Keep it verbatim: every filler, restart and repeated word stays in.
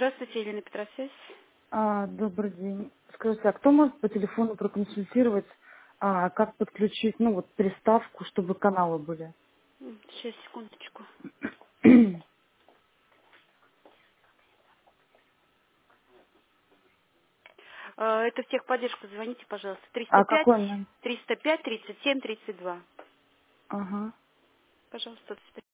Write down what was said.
Здравствуйте, Елена Петросвязь. А, добрый день. Скажите, а кто может по телефону проконсультировать, а, как подключить, ну вот, приставку, чтобы каналы были? М, Сейчас, секундочку. А, Это в техподдержку звоните, пожалуйста. триста А пять, какой номер? триста пять, тридцать семь, тридцать два. Ага. Пожалуйста, до свидания.